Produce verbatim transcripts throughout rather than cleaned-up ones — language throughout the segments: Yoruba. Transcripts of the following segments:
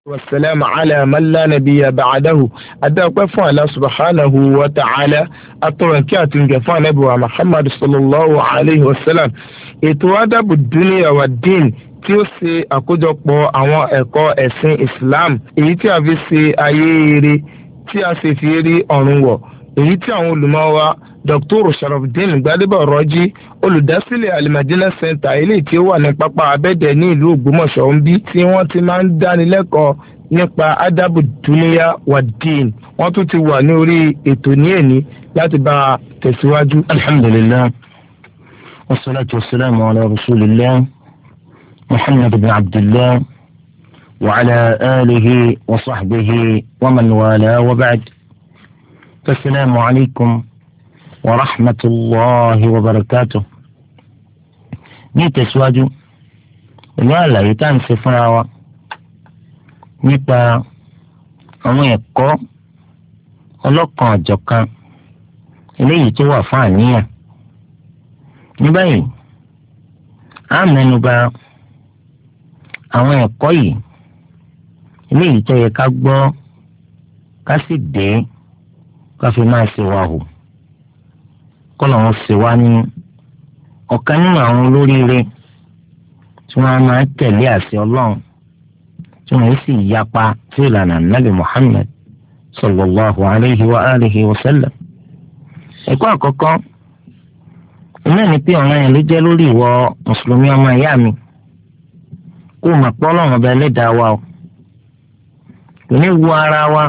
والسلام على من لا نبي بعده أدعوك فعلا سبحانه وتعالى أتركات جفا نبوة محمد صلى الله عليه وسلم ètò Adabu Dunya wa Din tí ó ṣe àkójọpọ̀ àwọn ẹ̀kọ́ ẹ̀sìn Islam èyí tí a fi ṣe ayé eré tí a sì fi rí ọ̀run wọ̀ èyí tí àwọn olùmọ̀ wa Doctor Sharafdin Gbadebo Rọ́jí olùdásílẹ̀ Al-Madina Center eléyìí tí ó wà ní pápá abẹ́dẹ̀ ní ìlú Ògbómọ̀ṣọ́ ń bí tí wọ́n ti máa ń dánilẹ́kọ̀ọ́ nípa Adabu Dunya wa Din wọ́n tún ti wà ní orí ètò ní èní láti bá a tẹ̀síwájú. Alhamdulillah wassalatu wassalamu ala rasulillah Muhammad ibn Abdullah wa ala alihi wa sahbihi wa man wala wa ba'd. Assalamu alaykum wa rahmatullahi wa barakatuh. Ní ìtẹ̀síwájú ìlú àlàyé tá à ń ṣe fúnra wa nípa àwọn ẹ̀kọ́ ọlọ́kan ọ̀jọ̀kan eléyìí tó wà fún àníyàn. Ní báyìí a mẹ́nuba àwọn ẹ̀kọ́ yìí eléyìí tó yẹ ká gbọ́ ká sì dé ká fi máa ṣe wà hù kọ́nà wọn ṣe wá ní ọ̀kan nínú àwọn olóríire tí wọ́n máa tẹ̀lé àṣẹ Ọlọ́run tí wọ́n sì yapa sí ìlànà Nabi Muhammad sallallahu alayhi wa alihi wa sallam. ẹ̀kọ́ àkọ́kọ́ iná ní pé ọ̀ràn yẹn ló jẹ́ lórí ìwọ mùsùlùmí ọmọ ìyá mi kó o mọ̀ pé Ọlọ́run ọba ẹlẹ́dàá wa o kò ní wo ara wa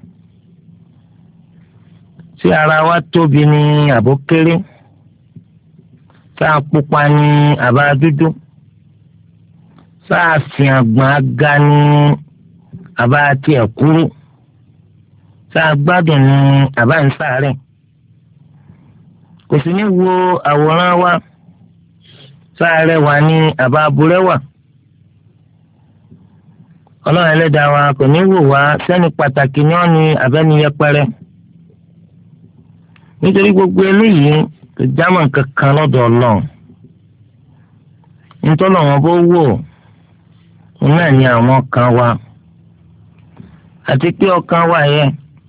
tí ara wa tóbi ní àbókéré tá a pupa ní àbá dúdú tá a fi àgbọ̀n aga ní àbá tiẹ̀ kúrú tá a gbádùn ní àbá ń sáré kò sì ní wo àwòrán wa tá a rẹwà ní àbá burẹ́wà. Ọlọ́run ẹlẹ́dàá wa kò ní wò wá sẹ́ni pàtàkì ní ọ́ni abẹ́ni yẹpẹrẹ nítorí gbogbo eléyìí kò jámọ́ kankan lọ́dọ̀ Ọlọ́run. nítorí àwọn bó wò náà ní àwọn kan wa àti pé ọkàn wa yẹn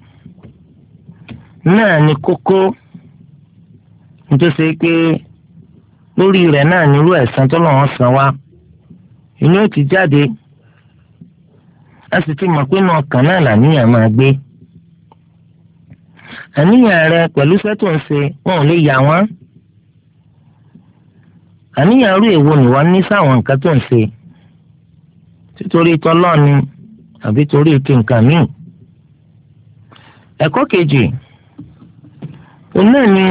náà ní kókó nítorí pé lórí rẹ̀ náà nírú ẹ̀san tó lọ́wọ́ san wá inú ó ti jáde a sì ti mọ̀ pé inú ọkàn náà làníyàn máa gbé. àníyàn rẹ pẹ̀lú iṣẹ́ tó ń ṣe wọn ò lè yà wọ́n. àníyàn rú èwo ni wọ́n ní sáwọn nǹkan tó ń ṣe títorí tọ́lọ́ ni àbí torí kí nǹkan míì. ẹ̀kọ́ kejì òun náà ni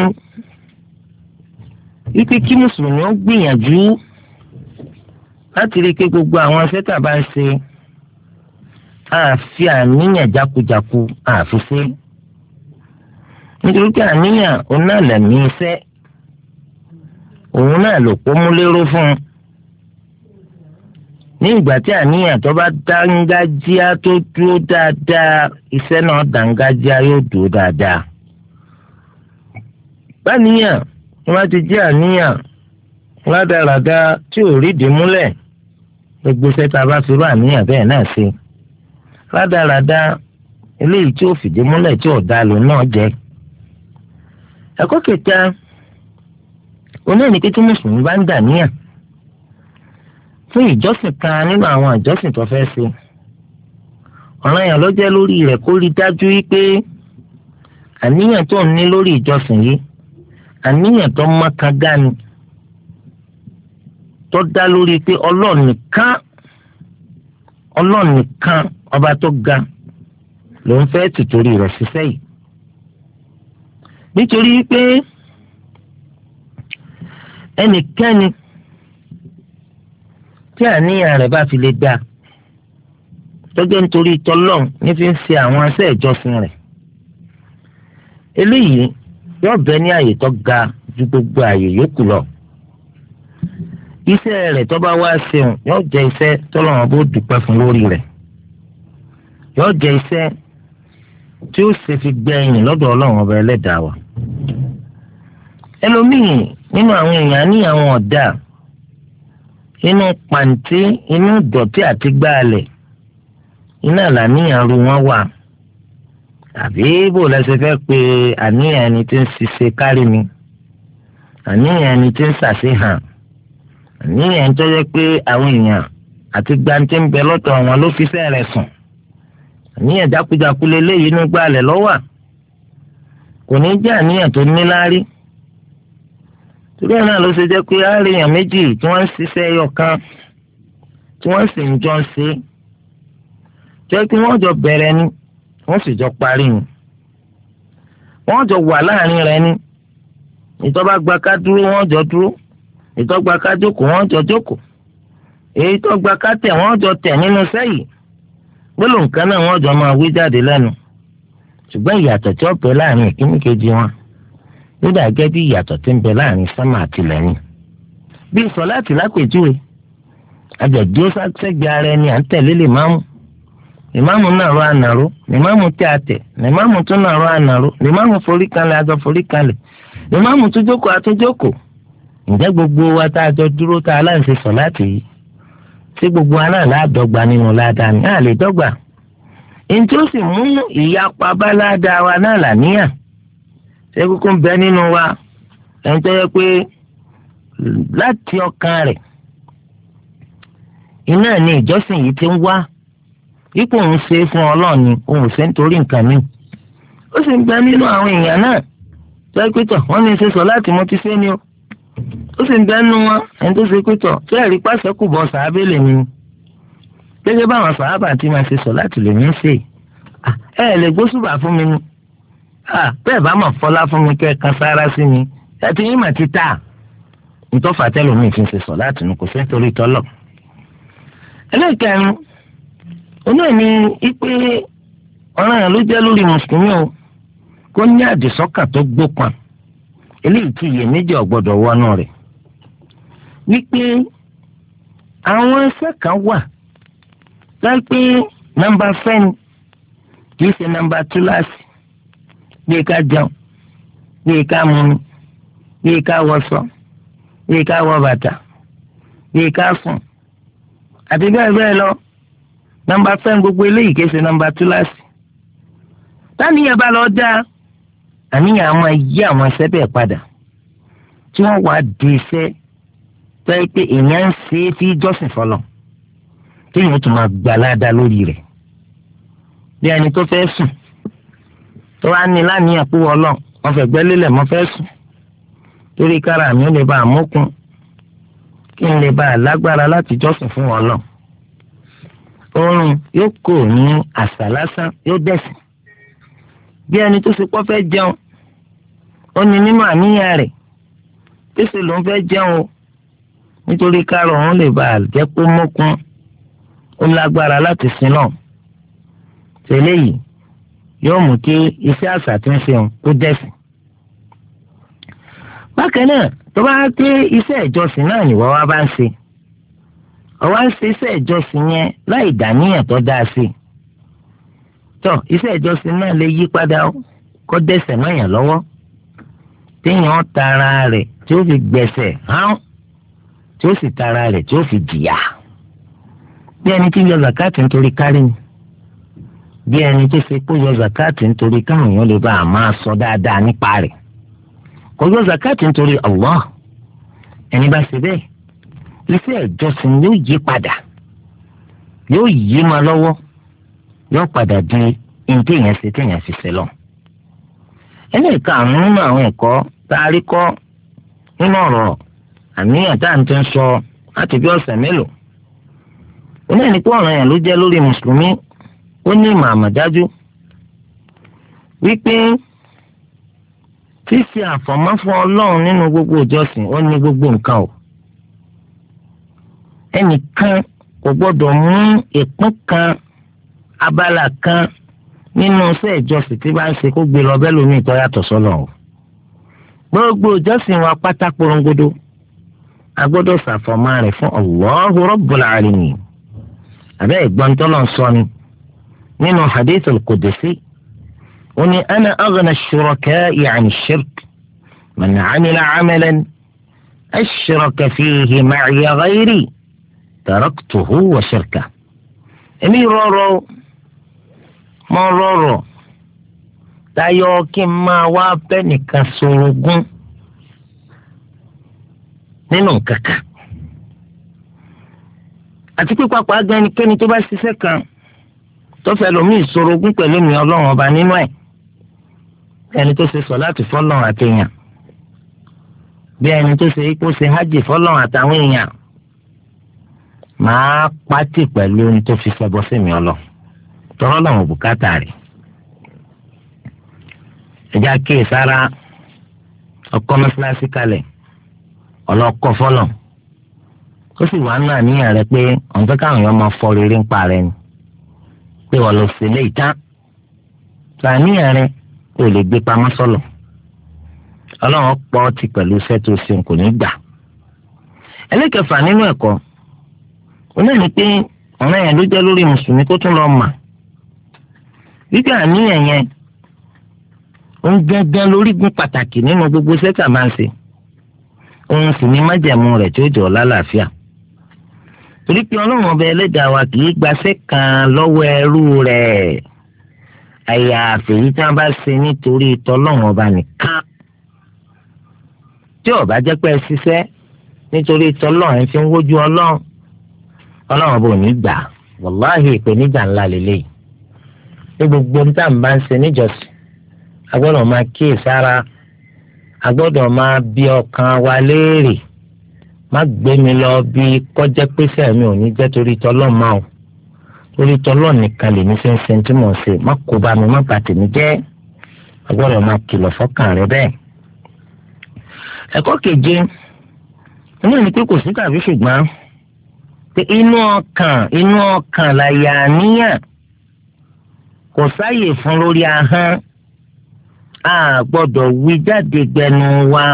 wípé kí mùsùlùmí ó gbìyànjú láti rí i pé gbogbo àwọn iṣẹ́ tàbá ń ṣe àfi àníyàn jákujáku àfi ṣe nítorí pé àníyàn òun náà lẹ̀mí iṣẹ́ òun náà lò pọ́ mú lérò fún un ní ìgbà tí àníyàn tó bá dángájíá tó dúró dáadáa iṣẹ́ náà dángájíá yóò dúró dáadáa. báníyàn wọ́n ti jẹ́ àníyàn rádaràda tí ò rídìí múlẹ̀ gbogbo iṣẹ́ tá a bá fi rú àníyàn bẹ́ẹ̀ náà ṣe rádaràda eléyìí tí ó fìdí múlẹ̀ tí ò dá lò náà jẹ́. ẹ̀kọ́ kẹta oní ẹni pé tí mùsùlùmí bá ń dà níyàn fún ìjọsìn kan nínú àwọn ìjọsìn tó fẹ́ ṣe ọ̀ranyàn ló jẹ́ lórí rẹ̀ kó rí dájú wípé àníyàn tó ń ní lórí ìjọsìn yìí àníyàn tó mọ́kàn gani tó dá lórí pé Ọlọ́run nìkan Ọlọ́run nìkan ọba tó ga ló ń fẹ́ tìtorí rẹ̀ ṣiṣẹ́ yìí. nítorí pé ẹnikẹ́ni tí àníyàn rẹ̀ bá fi lè dá tó jẹ́ nítorí tọ́lọ́run ní fi ń ṣe àwọn iṣẹ́ ìjọsìn rẹ̀ eléyìí yóò bẹ ní àyè tó ga ju gbogbo àyè yòókù lọ. iṣẹ́ rẹ̀ tó bá wá ṣeun yóò jẹ́ iṣẹ́ tọ́lọ́run bó dúpẹ́ fún lórí rẹ̀ yóò jẹ́ iṣẹ́ tí ó ṣe fi gbẹ̀yìn lọ́dọ̀ Ọlọ́run ọba ẹlẹ́dàá wa. ẹlòmíì nínú àwọn èèyàn ní àwọn ọ̀dà inú pàǹtí inú ìdọ̀tí àti gbáàlẹ̀ iná làníyàn ru wọn wà àbí bò lẹsẹ fẹ́ pé àníyàn ẹni tí ń ṣiṣẹ́ kárí mi, àníyàn ẹni tí ń ṣàṣehàn, àníyàn tó yẹ pé àwọn èèyàn àti gbantí ń bẹ lọ́tọ̀ wọn ló fi sẹ́rẹ̀ sùn, àníyàn jákujáku lélẹ́yìí inú gbàlẹ̀ lọ́wọ́ kò ní jẹ́ àníyàn tó níláárí. torí ẹ̀ náà ló ṣe jẹ́ pé àríyàn méjì tí wọ́n ń ṣiṣẹ́ ẹyọ kan tí wọ́n sì ń jọ ń ṣe jẹ́ kí wọ́n jọ bẹ̀rẹ̀ ni wọ́n sì jọ parí ni, wọ́n jọ wà láàrin rẹ̀ ni. ìtọ́ba gba ká dúró wọ́n jọ dúró, ìtọ́gba ká jókòó wọ́n jọ jókòó, èyí tó gba ká tẹ̀ wọ́n jọ tẹ̀ nínú sẹ́yìn. gbólóhùn kan náà wọ́n jọ máa wí jáde lẹ́nu, ṣùgbọ́n ìyàtọ̀ tí ó bẹ láàrin ìkíní kejì wọn ó dà gẹ́gẹ́ bí ìyàtọ̀ tí ń bẹ láàrin sánmà àti ilẹ̀ ni. bí sọ̀láàtì lápèjúwe àjọ̀dún sẹ́gbẹ̀ẹ́ ara ẹni à ń tẹ̀lé lè máàmù, ìmáàmù náà rọ ànàró, ìmáàmù tẹ àtẹ, ìmáàmù tún náà rọ ànàró, ìmáàmù forí kanlẹ̀ àjọ forí kanlẹ̀, ìmáàmù tún jókòó àtúnjókòó. ǹjẹ́ gbogbo wa tá a jọ dúró tá a láǹṣe sọ̀láàtì yìí tí gbogbo wa náà láàdọ́gba nínú ládàá ni a lè dọ́gba. èyí tí ó sì mú ìyapa bá ládàá wa náà làníyàn. ṣé kúkú ń bẹ nínú wa ẹni tó yẹ pé láti ọkàn rẹ̀ iná ni ìjọsìn yìí ti ń wá, ipò òun ṣe é fún Ọlọ́run ni òun ṣe ń torí nǹkan mi. ó sì ń bẹ nínú àwọn èèyàn náà tó yẹ pé tọ̀ wọ́n ní ṣe sọ̀láàtì mo ti ṣe ni o. ó sì ń bẹ nínú wọn ẹni tó ṣe pé tọ̀ tó ẹ̀rí pàṣẹ kù bọ́ sàábé lè mi. gẹ́gẹ́ báwọn sàábà tí máa ṣe sọ̀láàtì lè mí ṣe ẹ ẹ lè gbósùbà fún mi ni. bẹ́ẹ̀ bá mọ̀ fọlá fún mi kẹ́ kan sára sí mi ẹ ti yín mà ti tà. ìtọ́fà tẹ́lómi fi ń ṣe sọ̀láàtì nù kò sí nítorí tọ́lọ̀. ẹlẹ́kẹ̀rin onáà ní ipe ọ̀ràn yẹn ló jẹ́ lórí mùsùlùmí o kó ní àdìsọ́kàn tó gbópọn eléyìí tí iyèméjì ọ̀gbọ́dọ̀ wọnú rẹ̀ wípé àwọn ẹsẹ̀ kan wà láìpé nọ́mbà fẹ́ni kì í ṣe nọ́mbà túláàsì bí ká jẹun bí ká mumi bí ká wọṣọ bí ká wọ bàtà bí ká sùn àti bẹ́ẹ̀ bẹ́ẹ̀ lọ. nọ́mbà fẹ́ni gbogbo eléyìí kì í ṣe nọ́mbà túláàsì. táníyàn bá lọ dá àníyàn àwọn yí àwọn ẹsẹ̀ bẹ́ẹ̀ padà tí wọ́n wá di iṣẹ́ tó yẹ pé èèyàn ń ṣe é fi jọ́sìn fọlọ́ téèyàn tún máa gbà ládàá lórí rẹ̀. bí ẹni tó fẹ́ sùn tó wá ní láníyàn pé wọ́n lọ wọ́n fẹ́ gbẹ́ lélẹ̀ mọ́ fẹ́ sùn torí kára mi ó lè bá àmókun kí n lè bá a lágbára láti jọ́sìn fún wọn lọ. oorun yóò kò ní àṣà lásán yóò dẹ̀sìn. bí ẹni tó ṣe pọ́ fẹ́ jẹun ó ní nínú àníyàn rẹ̀ pèsè ló ń fẹ́ jẹun o nítorí kárọ̀ òun lè bá a jẹ́ pé mókun ó lágbára láti sin náà. tẹ́lẹ̀ yìí yóò mú kí iṣẹ́ àṣà tó ń ṣe òun kó dẹ̀sìn. bákan náà tó bá pé iṣẹ́ ìjọsìn náà nìwọ wá bá ń ṣe ọwọ́ ń ṣe iṣẹ́ ìjọsìn yẹn láì dàníyàn tó dáa sí i. tọ́ iṣẹ́ ìjọsìn náà lè yí padà kó dẹ̀ṣẹ̀ mọ́yàn lọ́wọ́ téèyàn tara rẹ̀ tí ó fi gbẹ̀ṣẹ̀ hàn tí ó sì tara rẹ̀ tí ó fi jìyà. bí ẹni tí yọ zakati nítorí kárí ni bí ẹni tó ṣe kó yọ zakati nítorí káwọn èèyàn lè bá a máa sọ dáadáa nípa rẹ̀ kò yọ zakati nítorí Allah. ẹni bá ṣe bẹ́ẹ̀ iṣẹ́ ìjọsìn yóò yí padà yóò yí ma lọ́wọ́ yóò padà di nǹkan èèyàn ṣe téèyàn fi ṣe lọ. ẹni ìkarùn-ún nínú àwọn ẹ̀kọ́ tá a rí kọ́ nínú ọ̀rọ̀ àníyàn tá à ń tẹ́ sọ láti bí ọ̀sẹ̀ mélòó. ó náà ní pé ọ̀ràn yẹn ló jẹ́ lórí mùsùlùmí ó ní ìmọ̀ àmọ̀dájú wípé ṣíṣe àfọ̀mọ́ fún Ọlọ́run nínú gbogbo ìjọsìn ó ní gbogbo nǹkan o. ẹnìkan kò gbọ́dọ̀ mú ìpín kan abala kan nínú iṣẹ́ ìjọsìn tí bá ń ṣe kó gbé lọ bẹ́ẹ̀ lómi ìtọ́ yàtọ̀ sọ́lọ̀ o. gbogbo ìjọsìn wa pátá porongodo a gbọ́dọ̀ ṣàfọ̀mọ́ rẹ̀ fún Allahu Rabbul Alamin. àbẹ́ ìgbọ́n tọ́lọ̀ ń sọ ni nínú hadith al-Qudsi ó ní ana aghna ash-shuraka'i 'an ash-shirk man 'amila 'amalan ashraka fihi ma'iya ghayri taraktuhu wa shirkahu. èmi rọrọ mọ́ rọ̀rọ̀ tayọ kí n máa wá bẹ́ nìkan sorogún nínú kankan. àti pé pàápàá gan ẹnikẹ́ni tó bá ṣiṣẹ́ kan tó fẹ́ lómi ìsorogún pẹ̀lú mi ọlọ́run ọba nínú ẹ̀, ẹni tó ṣe sọ̀láàtì fọ́lọ́run àti èèyàn, bí ẹni tó ṣe ipò ṣe hajj fọ́lọ́run àtàwọn èèyàn, máa pátì pẹ̀lú ohun tó fi ṣẹbọ sí mi ọlọ tọrọ lọ́wọ́ bùkátà rẹ̀. ẹ̀já kíyè sára ọkọ mọ́sálásí kalẹ̀ ọlọ́kọ fọ́lọ̀ ó sì wá náà níyàn rẹ pé ọ̀nfẹ́ káwọn èèyàn máa fọ rere ń pa rẹ ni pé wọ́n lọ sílé ìtàn sàníyàn rẹ kò lè gbé pamọ́ sọ́lọ̀ ọlọ́run pọ̀ ti pẹ̀lú iṣẹ́ tó ṣe kò ní gbà. ẹlẹ́kẹ̀fà nínú ẹ̀kọ́ òun náà ni pé ọ̀ràn yẹn ló jẹ́ lórí mùsùlùmí kó tún lọ mà wípé àníyàn yẹn òun gángan lórígun pàtàkì nínú gbogbo sẹ́tà máa ń ṣe òun sì ní májẹ̀mú rẹ̀ tí ó jọ lálàáfíà torí pé ọlọ́run ọba ẹlẹ́dàá wa kì í gbaṣẹ́ kan lọ́wọ́ ẹrú rẹ̀ àyàfi èyí tí wọ́n bá ṣe nítorí tọ́lọ́run ọba nìkan. tí ó bá jẹ́ pé ẹ ṣiṣẹ́ nítorí tọ́lọ́run ẹ fi ń wójú ọlọ́run ọlọ́run ọba ò ní gbà wàláhì ìpèníjà ńlá lélẹ́yìí. ní gbogbo níta bá ń ṣe níjọsìn a gbọ́dọ̀ máa kíyè sára, a gbọ́dọ̀ máa bí ọkàn wa léèrè, má gbé mi lọ bí kọjá pèsè mi ò ní jẹ́ torí tọ́lọ́run máa o torí tọ́lọ́run nìkan lè ní sẹ́ńsẹ́ tí mò ń ṣe, má kó bá mi má bà tèmi jẹ́, a gbọ́dọ̀ máa kìlọ̀ fọ́kàn rẹ bẹ́ẹ̀. ẹ̀kọ́ keje inú ni pé kò sí tàbí ṣùgbọ́n pé inú ọkàn inú ọkàn láyà àníyàn kò sáyè fún lórí ahọ́n, a gbọ́dọ̀ wí jáde gbẹnu wa.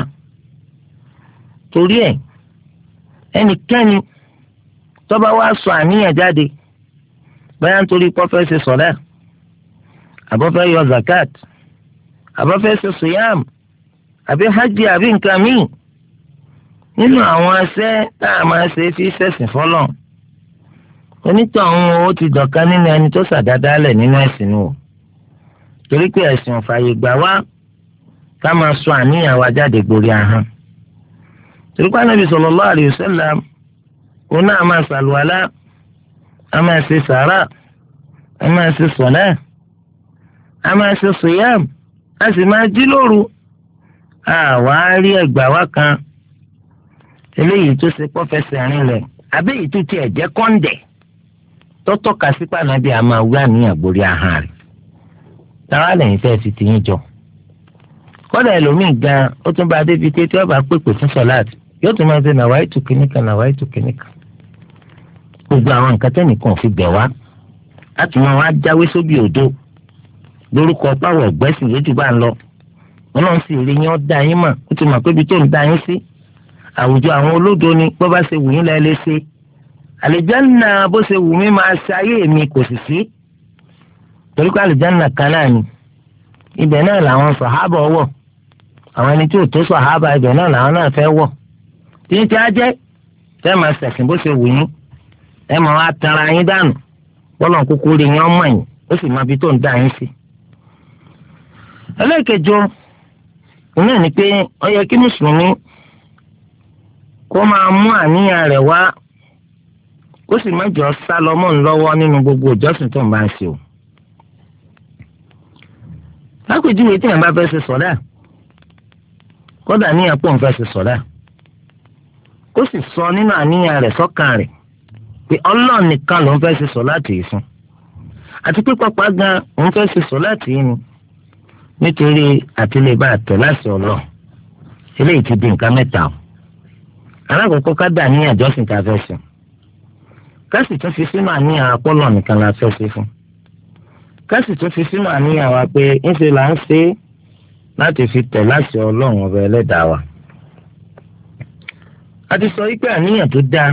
torí ẹ̀ ẹnikẹ́ni tó bá wá sọ àníyàn jáde báyà nítorí pé ó fẹ́ ṣe sọ̀lá, àbọ̀ fẹ́ yọ zakat, àbọ̀ fẹ́ ṣe siyam, àbí hajj àbí nǹkan míì nínú àwọn ẹsẹ̀ tá a máa ṣe fi ṣẹ̀sìn fọ́lọ̀, onítọ̀hún ó ti dọ̀kan nínú ẹni tó ṣàdádálẹ̀ nínú ẹ̀sìn nù. torí pé ẹ̀sìn ò fààyè gbà wá ká máa sọ àníyàn wa jáde gborí ahọ́n. torí pé Ànábì sallallahu alaihi wasallam òun náà máa ṣàlùwàlá, a máa ṣe sàárà, a máa ṣe sọ̀lá, a máa ṣe siyam, a sì máa jí lóru. àwa rí ẹgbà wá kan eléyìí tó ṣe pọ́ fẹsẹ̀ rinlẹ̀ àbí èyí tó tiẹ̀ jẹ́ kọ́ńdẹ̀ tó tọ́ka sí pànàbí a máa wí àníyàn gborí ahọ́n rẹ̀. táwa lẹ́yìn fẹ́ẹ́ fi tiyín jọ. kọ́dà ẹlòmíì gan ó tún bá débi pé tí wọ́n bá pèpè fún sọ́láàtì yóò tún máa ṣe nàwáìtù kìnnìkan nàwáìtù kìnnìkan. gbogbo àwọn nǹkan tẹ́nìkan fi bẹ̀ wá láti máa wá jáwé sóbì òdo lórúkọ páwọ̀ ọ̀gbẹ́sìn lójú bá ń lọ. wọn náà sì rí yín ó dá yín mọ̀ ó ti mọ̀ pé ibi tó ń dá yín sí àwùjọ àwọn olódo ni bó bá ṣe wù yín lẹ́ẹ̀ lé ṣe. àlìjánnà bó ṣe wù mí máa ṣe ayé mi kò sì sí. torí pé àlìjánnà kan náà ni ibẹ̀ náà làwọn sàhábà wọ̀, àwọn ẹni tí ò tó sàhábà ibẹ̀ náà làwọn náà fẹ́ wọ̀. tí ń ti á jẹ́ tẹ́ máa ṣẹ̀sìn bó ṣe wù yín ẹ máa wá tara yín dànù bọ́lọ̀ kúkú rí yín ọmọ yín ó sì máa fi tó ń dá yín sí. ẹlẹ́ẹ̀kẹjọ òun náà ni pé ó yẹ kí mùsùlùmí kó máa mú àníyàn rẹ̀ wá kó sì má jọ sá lọ mọ́ ń lọ́wọ́ nínú gbogbo ìjọsìn tó ń bá ń ṣe o. lápèjúwe tí èèyàn bá fẹ́ ṣe sọ̀dá kódà níyàn pọ̀ ń fẹ́ ṣe sọ̀dá kó sì sọ nínú àníyàn rẹ̀ sọ́kàn rẹ̀ pé Ọlọ́run nìkan ló ń fẹ́ ṣe sọ̀láàtì yìí fún, àti pé pápá gan òun fẹ́ ṣe sọ̀láàtì yìí ni nítorí àtìlẹ́bà àtẹ̀ láti Ọlọ́run. eléyìí ti di nǹkan mẹ́ta o. alákòókò ká dà ní àjọsìn tá a fẹ́ sìn, ká sì tún fi sínú àníyàn apọ́lọ̀ nìkan la fẹ́ ṣe fún, ká sì tún fi sínú àníyàn wa pé ńṣe là ń ṣe láti fi tẹ̀ láti Ọlọ́run ọba ẹlẹ́dàá wa. a ti sọ wípé àníyàn tó dáa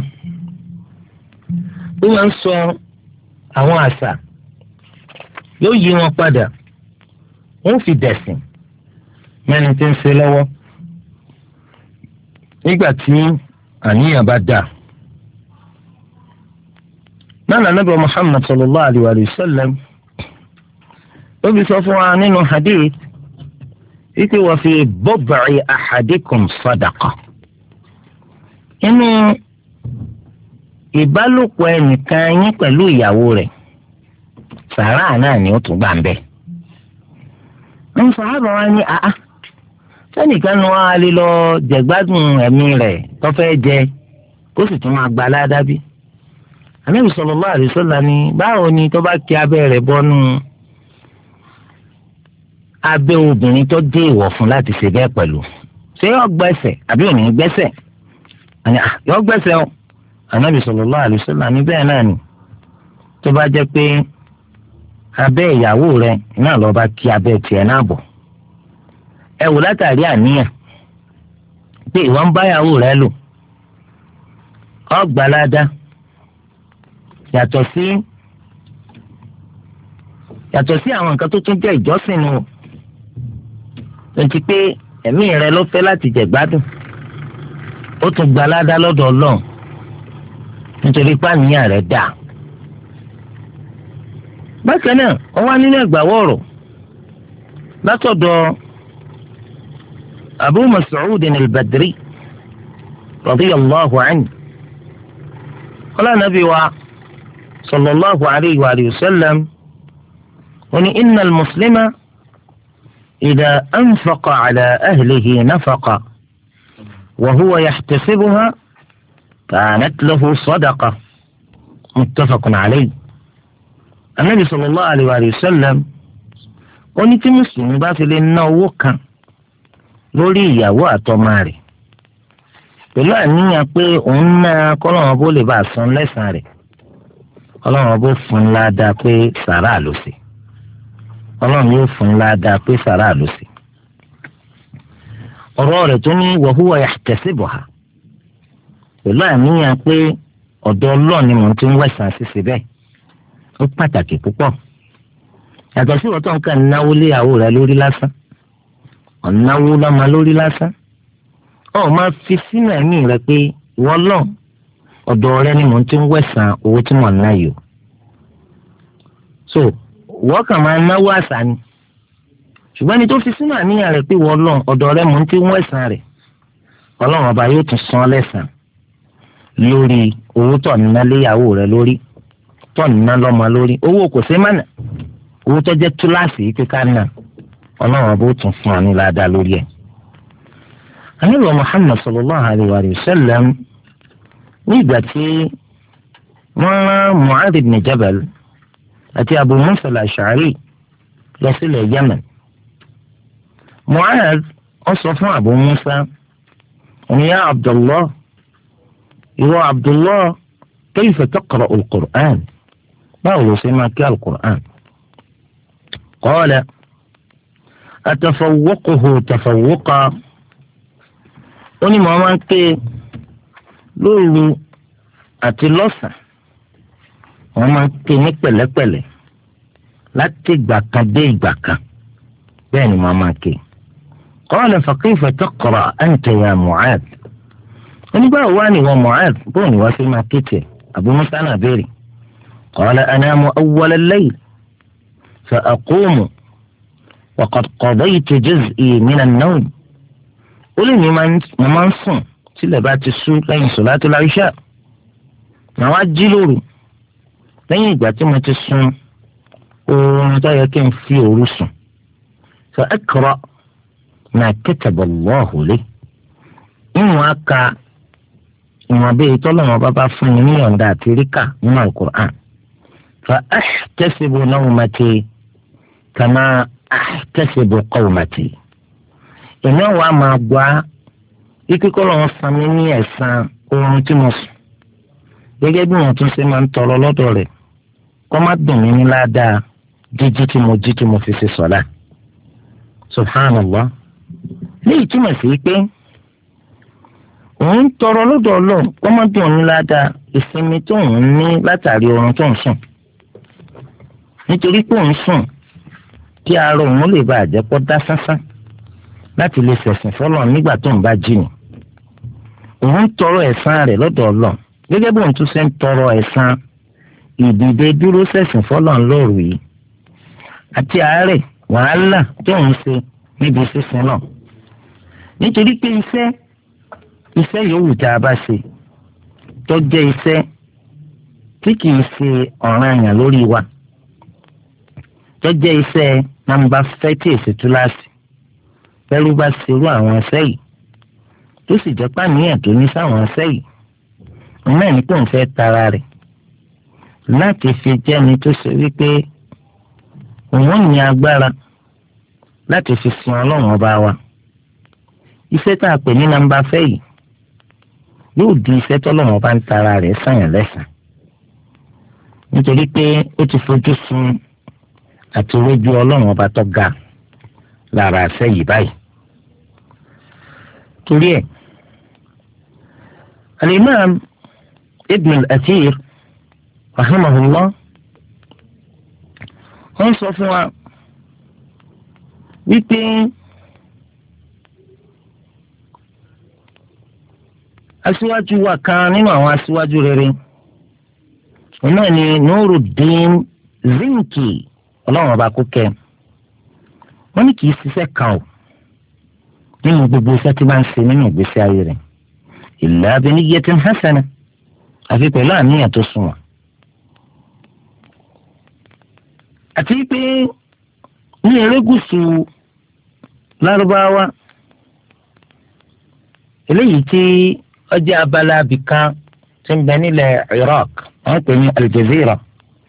ó máa ń sọ àwọn àṣà yóò yí wọn padà, wọ́n fi dẹ̀sìn mẹ́ni tí ń ṣe lọ́wọ́ nígbà tí àníyàn bá dáa. náà Ànábì Muhammad sallallahu alayhi wa sallam ó fi sọ fún wa nínú hadith wípé wa fi bud'i ahadikum sadaqa. inú ìbálòpọ̀ ẹnìkan yín pẹ̀lú ìyàwó rẹ̀ sàrà náà ni ó tún gbà ń bẹ̀. ń sàhábà wa ní àá sẹ́nìkan ni wọ́n á lè lọ jẹ̀gbádùn ẹ̀mí rẹ̀ tó fẹ́ jẹ kó sì tún máa gba aládàbí. Ànábì sallallahu alaihi wasallam ni báwo ni tó bá kí abẹ́ rẹ̀ bọ́nú abẹ́ obìnrin tó dé ìwọ̀ fún láti ṣe bẹ́ẹ̀ pẹ̀lú ṣé yọ gbẹ́sẹ̀ àbí ò ní gbẹ́sẹ̀ yọ gbẹ́sẹ̀ o. Ànábì sallallahu alaihi wasallam ní bẹ́ẹ̀ náà ni tó bá jẹ́ pé abẹ́ ìyàwó rẹ̀ náà lọ́ọ́ bá kí abẹ́ tiẹ̀ náà bọ̀ ẹ wò látàrí àníyàn pé ìwọ ń báyàwó rẹ lò ọgbàládá yàtọ̀ sí yàtọ̀ sí àwọn nǹkan tó tún jẹ́ ìjọsìn nù ó ti pé ẹ̀mí rẹ ló fẹ́ láti jẹ gbádùn ó tún gbàládá lọ́dọ̀ Ọlọ́run nítorí pàníyàn rẹ dà. bákan náà ó wá nínú ẹgbàáwọ̀ ọ̀rọ̀ látọ̀dọ̀ أبو مسعود البدري رضي الله عنه قال النبي صلى الله عليه وآله وسلم إن المسلم إذا أنفق على أهله نفقة وهو يحتسبها كانت له صدقة متفق عليه. النبي صلى الله عليه وآله وسلم قال مسلم بافل النووكا lórí ìyàwó àtọmọ rẹ̀ pẹ̀lú àníyàn pé òun náà kọ́lọ́run bó lè bá a san lẹ́san rẹ̀ ọlọ́run bó fún un ládàá pé sàrà ló ṣe ọlọ́run yóò fún un ládàá pé sàrà ló ṣe. ọ̀rọ̀ rẹ̀ tó ní wa huwa yahtasibuha pẹ̀lú àníyàn pé ọ̀dọ̀ Ọlọ́run ni mò ń ti ń wẹ̀sán ṣíṣe bẹ́ẹ̀ ó pàtàkì púpọ̀ yàtọ̀ sí ìwọ́tọ̀ nǹkan náwó léyàwó rẹ̀ lórí lásán ọ̀náwó lọ́mọ lórí lásán ọ̀ máa fi sínú ẹ̀mí rẹ pé ìwọ lọ́n ọ̀dọ̀ rẹ ni mò ń ti ń wẹ̀sán owó tí mò ń ná yìí o. so wọ́n kàn máa náwó àṣà ni ṣùgbọ́n ẹni tó fi sínú àníyàn rẹ pé ìwọ lọ́n ọ̀dọ̀ rẹ mò ń ti ń wẹ̀sán rẹ̀ ọlọ́run ọba yóò tún san lẹ́san lórí owó tó ná léyàwó rẹ lórí tó ná lọ́mọ lórí owó kò sí mánà owó tó jẹ́ túláàsì yìí kíkà náà ọlọ́run ọba ó tún fún wa ní ládàá lórí ẹ̀. àníbọ̀ Muhammad sallallahu alayhi wa sallam ní ìgbà tí wọ́n rán Mu'adh ibn Jabal àti Abu Musa al-Ash'ari lọ sílẹ̀ Yemen. Mu'adh ó sọ fún Abu Musa ya Abdullah ìwọ Abdullah kayfa taqra'u al-Qur'an báwo ló ṣe máa kí al-Qur'an. qala atafawwaquhu tafawwuqa ó ní màá máa ń ké lóru àti lọ́sàn wọ́n máa ń ké ní pẹ̀lẹ́pẹ̀lẹ́ láti ìgbà kan dé ìgbà kan bẹ́ẹ̀ ni màá máa ké. qala fa kayfa taqra' anta ya Mu'adh onígbà wo ni wọ́n Mu'adh bóun ni wọ́n fi máa ké tiẹ̀ Abu Musa náà béèrè. qala anamu awwala al-layl fa aqumu wa qad qadaytu juz'i min an-nawm ó lè ní mo máa ń sùn tílẹ̀ bá ti ṣú lẹ́yìn solatul isha màá wá jí lóru lẹ́yìn ìgbà tí mo ti sùn oorun tó yẹ kí n fi òru sùn fa aqra ma kataba Allahu li ìwọ̀n aka ìwọ̀n bẹ́ẹ̀ tọ́lọ́mọ bá bá fún mi níyọ̀ǹda àti ríkà nínú al-Qur'an fa ahtasibu nawmati kama ahtasibu qawmati èmi wa máa gbá ike kọ́ lọ́wọ́ san mí ní ẹ̀san oorun tí mo sùn gẹ́gẹ́ bí wọ́n tún ṣe máa ń tọrọ lọ́dọ̀ rẹ̀ kọ́ má dùn mí ní ládàá jíjí tí mo jí tí mo fi ṣe sọ̀lá subhanallah léyìí túmọ̀ sí pé òun ń tọrọ lọ́dọ̀ Ọlọ́run kọ́ má dùn ní ládàá ìsinmi tó ń ní látàrí oorun tó ń sùn nítorí pé òun sùn kí ara òun lè bá àjẹpọ̀ dá sánsán láti lè ṣẹ̀sìn fọ́lọ́run nígbà tó ń bá jí ni òun ń tọrọ ẹ̀san rẹ̀ lọ́dọ̀ Ọlọ́run gẹ́gẹ́ bí òun tún ṣe ń tọrọ ẹ̀san ìdìde dúró ṣẹ̀sìn fọ́lọ́run lóru yìí àti àárẹ̀ wàhálà tó ń ṣe níbi sísin náà. nítorí pé iṣẹ́ iṣẹ́ yòówù tá a bá ṣe tó jẹ́ iṣẹ́ tí kìí ṣe ọ̀ranyàn lórí wa tó jẹ́ iṣẹ́ nàmbà fẹ́ tí èsì túláàsì pẹ̀lú bá ṣerú àwọn iṣẹ́ yìí tó sì jẹ́ pàníyàn tó ní sáwọn iṣẹ́ yìí náà ní kò ń fẹ́ tara rẹ̀ láti fi jẹ́ni tó ṣe wípé òun ní agbára láti fi sin ọlọ́run ọba wa. iṣẹ́ tá a pè ní nàmbà fẹ́ yìí yóò di iṣẹ́ tọ́lọ́run ọba ń tara rẹ̀ sànyàn lẹ́sàn. nítorí pé ó ti fojú sun àti rójú ọlọ́run ọba tó ga lára iṣẹ́ yìí báyìí. torí ẹ̀ al-Imam Ibn al-Athir rahimahullah wọ́n sọ fún wa wípé aṣíwájú wa kan nínú àwọn aṣíwájú rere náà ni Nuruddin Zinki ọlọ́run ọba kó kẹ́ wọ́n ní kì í ṣiṣẹ́ kan o nínú gbogbo iṣẹ́ tí máa ń ṣe nínú ìgbésí ayé rẹ̀ illa bi niyyatin hasana àfi pẹ̀lú àníyàn tó sunwọ̀n. àti pé ní erékùṣù lárúbáwá eléyìí tí ọjà abala abìkan tí ń bẹ nílẹ̀ Iraq wọ́n pè ní Al-Jazeera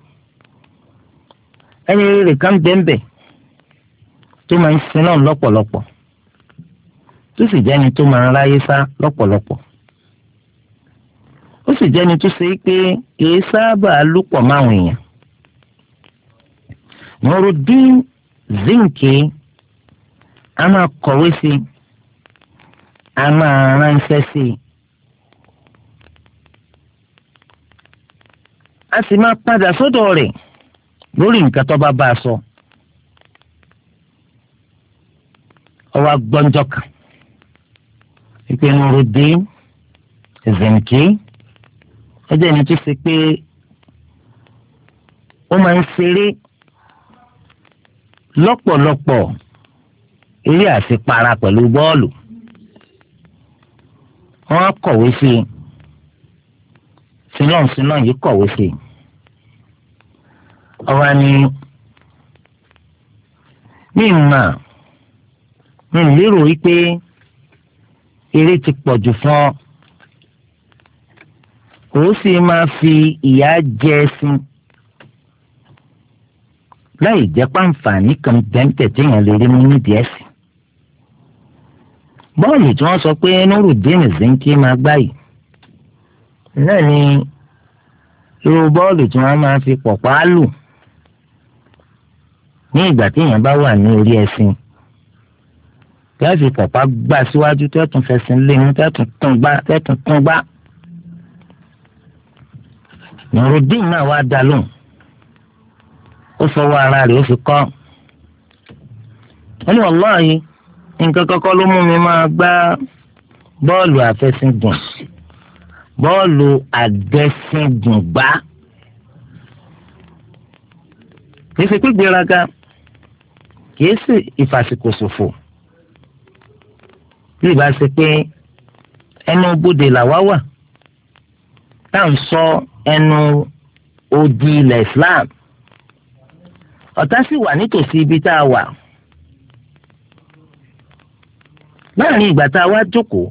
ẹni rere kan bẹ́ẹ̀nbẹ́ tó máa ń sin náà lọ́pọ̀lọpọ̀ tó sì jẹ́ni tó máa ń ráyé sá lọ́pọ̀lọpọ̀ ó sì jẹ́ni tó ṣe pé kìí sábà lúpọ̀ máwọn èèyàn. Nuruddin Zinki a máa kọ̀wé sí i a máa ránṣẹ́ sí i a sì máa padà sọ́dọ̀ rẹ̀ lórí nǹkan tó bá bá a sọ. ọwọ́ agbọ́njọ́ kan ìpè Nuruddin Zinki ẹjẹ́ ni tó ṣe pé ó máa ń ṣeré lọ́pọ̀lọpọ̀ eré àṣepara pẹ̀lú bọ́ọ̀lù. wọ́n kọ̀wé sí i sílọ̀n sílọ̀n yìí kọ̀wé sí i. ọba ni mi mà mi lérò wípé eré ti pọ̀jù fún ọ kò sì máa fi ìyà jẹ ẹṣin láì jẹ́ pàǹfààní kan bẹ́ńtẹ̀ téèyàn lè rí mú nídìí ẹ̀sìn. bọ́ọ̀lù tí wọ́n sọ pé Nuruddin Zinki máa gbá yìí náà ni irú bọ́ọ̀lù tí wọ́n máa fi pọ̀pá lù ní ìgbà téèyàn bá wà ní orí ẹṣin. tẹ́ fi pọ̀pá gbá síwájú tẹ́ tún fẹsẹ̀ lé mú tẹ́ tún tún gbá tẹ́ tún tún gbá. Nuruddin náà wá dá lóhùn ó fọwọ́ ara rẹ̀ ó fi kọ́. wọ́n ní wàláhì nǹkan kọ́kọ́ ló mú mi máa gbá bọ́ọ̀lù àfẹsẹ̀gùn bọ́ọ̀lù àgbẹ̀sẹ̀gùn gbá. kìí ṣe pé gbéraga kìí ṣe ìfàsìkò ṣòfò bí ìbá ṣe pé ẹnu bodè làwa wà tá à ń sọ ẹnu odi ilẹ̀ Islam ọ̀tá sì wà nítòsí ibi tá a wà. láàrin ìgbà tá a wá jókòó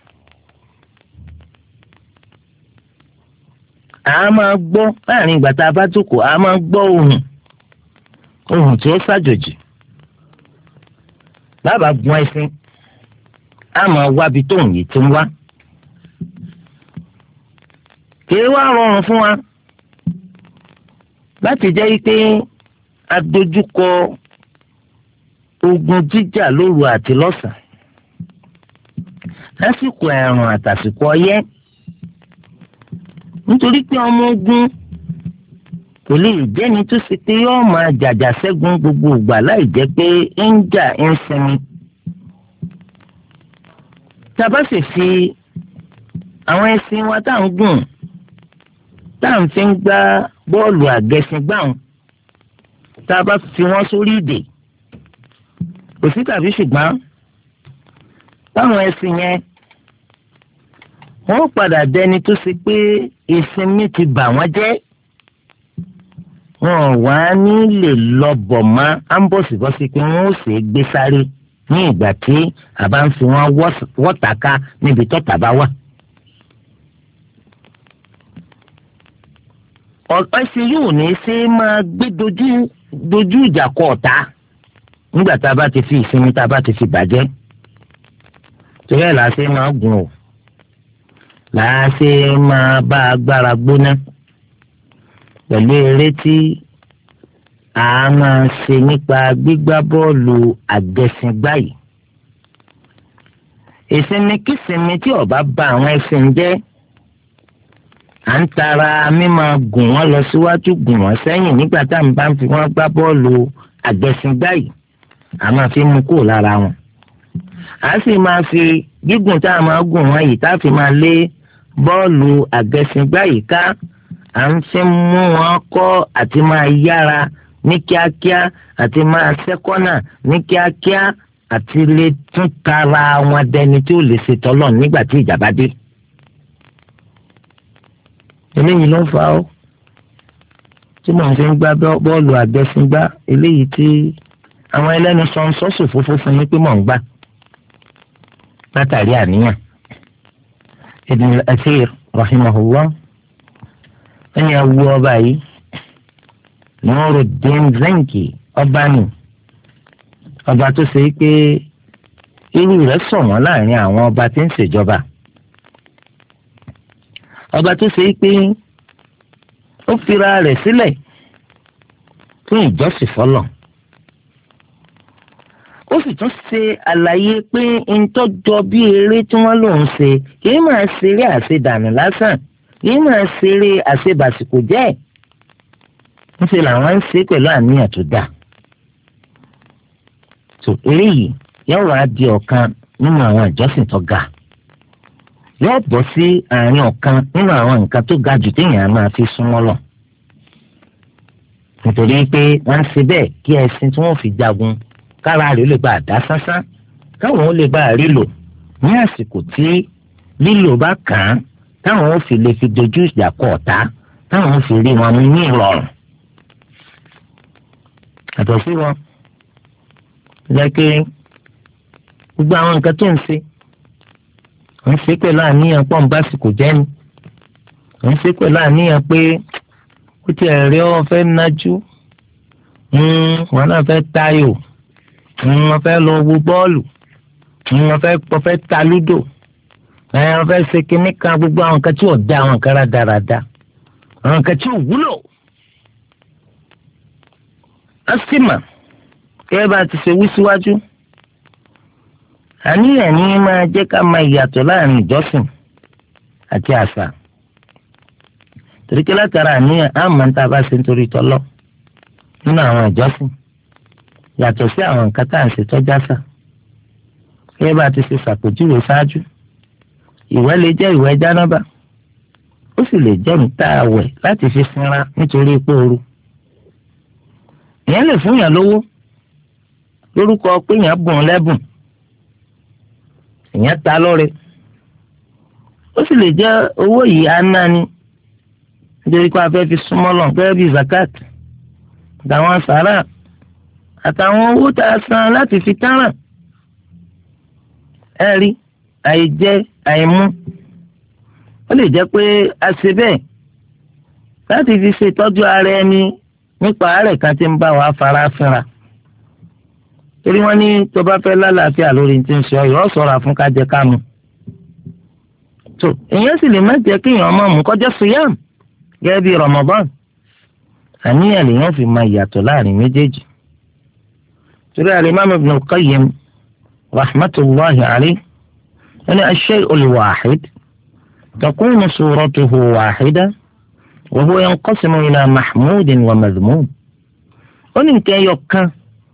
a máa gbọ́ láàrin ìgbà tá a bá jókòó a máa gbọ́ ohùn ohùn tí ó ṣàjòjì. lábàá gun ẹṣin a máa wábi tóun yìí ti ń wá. kìí wá rọrùn fún wa láti jẹ́ pé a dojúkọ ogun jíjà lóru àti lọ́sàn-án lásìkò ẹ̀rùn àtàsìkò ọyẹ́ nítorí pé ọmọ ogun kò lè jẹ́ni tó ṣe pé yóò máa jàjà ṣẹ́gun gbogbo ìgbà láì jẹ́ pé ń jà ń sinmi. tá a bá sì fi àwọn ẹṣin wa tá à ń gùn tá à ń fi ń gbá bọ́ọ̀lù àgẹṣingbáhùn tá a bá fi wọ́n sórí ìdè kò sí tàbí ṣùgbọ́n táwọn ẹṣin yẹn wọ́n padà dẹni tó ṣe pé ìsinmi ti bà wọ́n jẹ́ wọn wá ní lè lọ bọ̀ mọ́ ámbọ̀sibọ́sí pé wọ́n ó sì gbé sáré ní ìgbà tí a bá ń fi wọ́n wọ́tàká níbi tọ́tà bá wà. ẹṣin yóò ní ṣe máa gbé dojú dojú ìjà kọ ọ̀tá nígbà tá a bá ti fi ìsinmi tá a bá ti fi bàjẹ́ torí ẹ̀ là á ṣe máa gùn o là á ṣe máa bá agbára gbóná pẹ̀lú eré tí a máa ṣe nípa gbígbá bọ́ọ̀lù àgbẹ̀sìngbá yìí. ìsinmi kìsinmi tí ọba bá àwọn ẹṣin jẹ́ à ń tara mímọ gùn wọ́n lọ síwájú gùn wọ́n sẹ́yìn nígbà tá à ń bá ń fi wọ́n gbá bọ́ọ̀lù àgbẹ̀sìngbá yìí a máa fi mú kúrò lára wọn. a sì máa fi gígùn tá a máa gùn wọ́n yìí tá a fi máa lé bọ́ọ̀lù àgbẹ̀sìngbá yìí ká à ń fi mú wọn kọ́ àti máa yára ní kíákíá àti máa ṣẹ́kọ́nà ní kíákíá àti lè tún tara wọn dẹni tí ó lè ṣe tọ́lọ̀ nígbà tí ìjà bá dé. eléyìí ló ń fa ó tí mò ń fi ń gbá bọ́ọ̀lù àgbẹ̀sìngbá eléyìí tí àwọn ẹlẹ́nu sọ ń sọ́sù fúnfún fún mi pé mò ń gbà látàrí àníyàn. Ibn al-Athir rahimahullah ẹni awu ọba yìí Nuruddin Zanki ọba ni ọba tó ṣe pé irú rẹ̀ ṣọ̀wọ́n láàrin àwọn ọba tí ń ṣèjọba ọba tó ṣe pé ó fira rẹ̀ sílẹ̀ fún ìjọsìn fọlọ́ ó sì tún ṣe àlàyé pé ntọ́jọ́ bí eré tí wọ́n lòún ṣe kìí máa ṣeré àṣedànù lásán kìí máa ṣeré àṣebàsìkò jẹ́ ńṣe làwọn ń ṣe pẹ̀lú àníyàn tó dáa. tó eré yìí yóò wá di ọ̀kan nínú àwọn ìjọsìn tó ga yóò bọ́ sí àárín ọ̀kan nínú àwọn nǹkan tó ga jù téèyàn máa fi súnmọ́ lọ. nítorí pé wọ́n ń ṣe bẹ́ẹ̀ kí ẹṣin tí wọ́n fi jagun kára rẹ̀ lè bá a dá sánsán káwọn ó lè bá a rí lò ní àsìkò tí lílò bá kàn án táwọn ó fi lè fi dojú ìjà kọ ọ̀tá táwọn ó fi rí wọn mú ní ìrọ̀rùn. àtọ̀ sí wọn jẹ́ pé gbogbo àwọn nǹkan tó ń ṣe ń ṣe pẹ̀lú àníyàn pọ̀ ń básìkò jẹ́ ni ń ṣe pẹ̀lú àníyàn pé ó ti ẹ̀rí ọ fẹ́ nájú wọn náà fẹ́ tayò wọ́n fẹ́ lọ wo bọ́ọ̀lù wọ́n fẹ́ wọ́n fẹ́ ta lúdò wọ́n fẹ́ ṣe kínní kan gbogbo àwọn nǹkan tí ò da àwọn nǹkan rádaràda àwọn nǹkan tí ò wúlò. a sì mà kẹ́ bá ti ṣe wí síwájú àníyàn ní máa jẹ́ ká máa yàtọ̀ láàrin ìjọsìn àti àṣà torí kí látara àníyàn á máa ń tá a bá ṣe nítorí tọ́lọ́ nínú àwọn ìjọsìn yàtọ̀ sí àwọn nǹkan tá à ń ṣe tọ́já sà kí bá ti ṣe ṣàpèjúwe ṣáájú ìwẹ̀ lè jẹ́ ìwẹ̀ jánábà ó sì lè jẹ́ níta àwẹ̀ láti fi sinra nítorí ipò ooru èèyàn lè fún yàn lówó lórúkọ pé yàn bùn lẹ́bùn èèyàn ta lọ́rẹ ó sì lè jẹ́ owó yìí á náà ni nítorí pé a fẹ́ fi súnmọ́ lọ gẹ́gẹ́ bí zakat àtàwọn sàrà àtàwọn owó tá a san láti fi táràn ẹ rí àìjẹ àìmú ó lè jẹ́ pé a ṣe bẹ́ẹ̀ láti fi ṣètọ́jú ara ẹni nípa àárẹ̀ kan tí ń bá wa fara fínra torí wọ́n ní tó bá fẹ́ lálàáfíà lórí tí ń ṣe ọyọ ọ ṣọ́ra fún kájẹ kámu tó èèyàn sì lè má jẹ́ kéèyàn má mú kọjá suyam gẹ́gẹ́ bí Ramadan àníyàn lèèyàn fi máa yàtọ̀ láàrin méjèèjì torí al-Imam Ibn al-Qayyim rahmatullahi alayhi wọ́n ní ash-shay'u al-wahid takunu suratuhu wahida wa huwa yanqasimu ila mahmudin wa madhmum ó ní nǹkan ẹyọ kan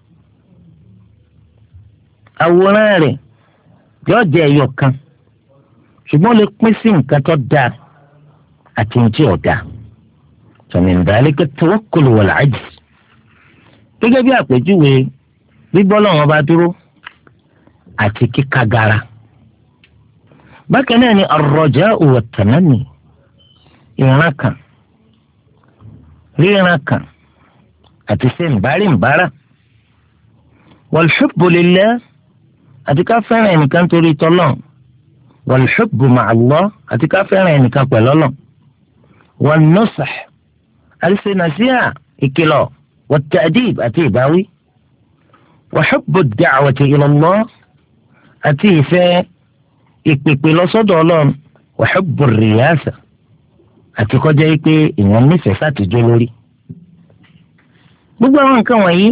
àwòrán rẹ̀ yóò jẹ́ ẹyọ kan ṣùgbọ́n ó lè pín sí nǹkan tó dáa àti nǹkan tí ò dáa. فمن ذلك التوكل والعجز gẹ́gẹ́ bí àpèjúwe bíbọ́ lọ́wọ́ bá dúró àti kíkagara. bákan náà ni ar-raja'u wat-tamanni, ìran kan ríran kan àti ṣe ńbárìnbára. wal-hubbu lillah, àti ká fẹ́ràn ẹnìkan torí tọ́lọ́n. wal-hubbu ma'a Allah, àti ká fẹ́ràn ẹnìkan pẹ̀lú Ọlọ́run. wan-nush, àti ṣe nàṣíhà ìkìlọ̀. wat-ta'dib, àti ìbáwí. wa hubbu ad-da'wati ila Allah, àti ìfẹ́ ìpèpè lọ́sọ́dọ̀ Ọlọ́run. wa hubbu ar-riyasa, àti kọjá yìí pé èèyàn nífẹ̀ẹ́ sátìjọ́ lórí. gbogbo àwọn nǹkan wọ̀nyí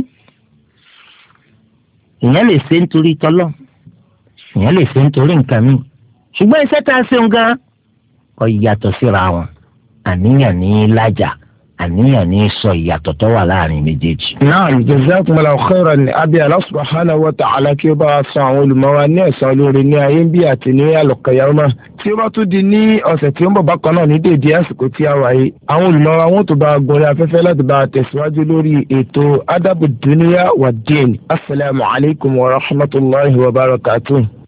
èèyàn lè ṣe nítorí tọ́lọ́, èèyàn lè ṣe nítorí nǹkan míì, ṣùgbọ́n iṣẹ́ tá a ṣe ń gan kò yàtọ̀ síra wọn. àníyàn ní lájà, àníyàn ní sọ ìyàtọ̀ tó wà láàrin méjèèjì. Naam, jazakumullahu khairan ní abẹ́ Allah subhanahu wa ta'ala kí ó bá a san àwọn olùmọ̀wá ní ẹ̀san olóore ní ayé ń bí àti ní al-qiyamah. tí ó bá tún di ní ọ̀sẹ̀ tí ó ń bọ̀ bákan náà ní déédéé àsìkò tí a wà yìí, àwọn olùmọ̀wá wọn tó bá a gorí afẹ́fẹ́ láti bá a tẹ̀síwájú lórí ètò adabu dunya wa din. Assalamu alaikum wa rahmatullahi wa barakatuh.